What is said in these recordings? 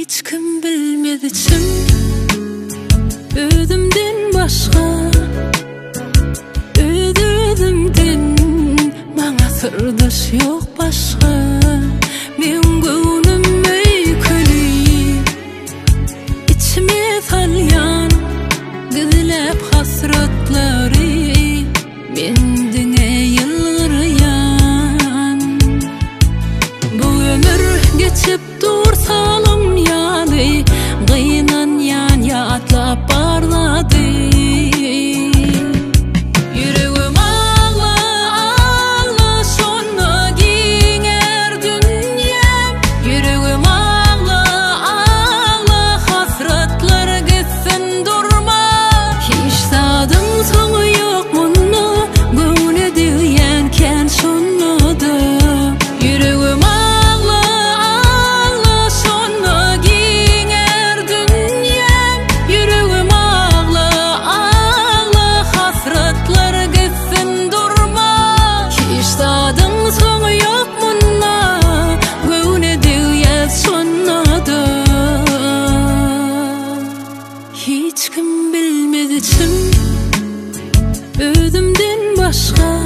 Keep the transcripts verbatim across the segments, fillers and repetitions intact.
Hiç kim bilmedi çim özümden başka, öz-özümden bana sırdaş yok başka. Men gönlüm öyküli, içime salyan gizlep hasretleri, mendine yılgırayan. Bu ömür geçip dursalım yani, kıyınan yan yatlap barladı. Yüreğim ağla ağla sonra ginger dünyam. Yüreğim ağla ağla hasretler gitsin durma. Hiç tadın sonu yok bunu, gönlü diyenken şunladı. Yüreğim hiç kim bilmedi çim özümden başka,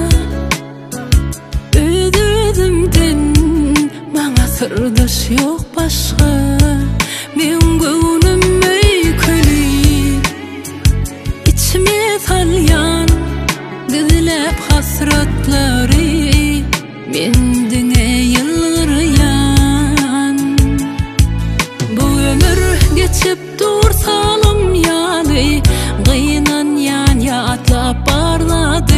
öz-özümden bana sırdaş yok başka. Men gönlüm öyküli, içime salyan gizlep hasretleri, mendine yılgırayan. Bu ömür geçip dursalım yani, kıyınan yan yatlap barladı.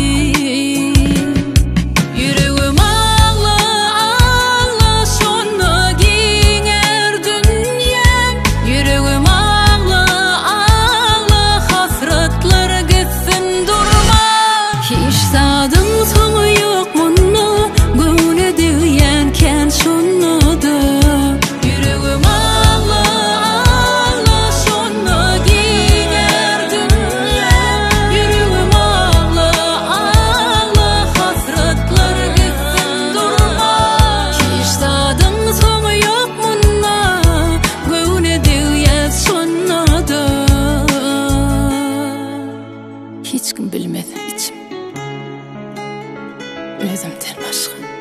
Yüreğim ağla ağla sonra ginger dünyam. Yüreğim ağla ağla hasretler gitsin durma. Hiç tadın sonu yok bunu, gönlü diyenken şunladı. Yüreğim ağla ağla sonra ginger dünyam. Yüreğim ağla ağla hasretler gitsin durma. Hiç tadın sonu yok bunda, gönlü diyen şunladı. Hiç kim bilmedi içim özümden başka.